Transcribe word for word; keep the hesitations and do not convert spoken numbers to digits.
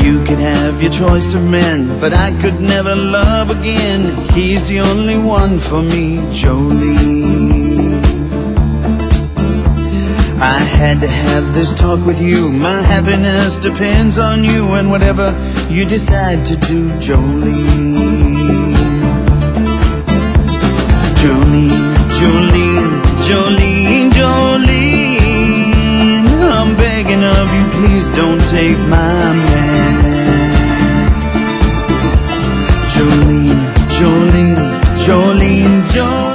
You could have your choice of men, but I could never love again. He's the only one for me, Jolene. I had to have this talk with you. My happiness depends on you, and whatever you decide to do, Jolene. Jolene, Jolene, Jolene, Jolene, I'm begging of you, please don't take my man. Jolene, Jolene, Jolene, Jolene.